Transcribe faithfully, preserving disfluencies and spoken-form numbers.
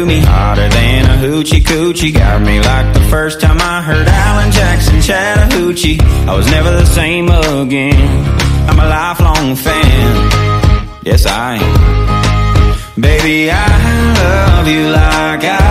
to me hotter than a hoochie coochie. Got me like the first time I heard Alan Jackson Chattahoochee. I was never the same again. I'm a lifelong fan. Yes, I am. Baby, I love you like I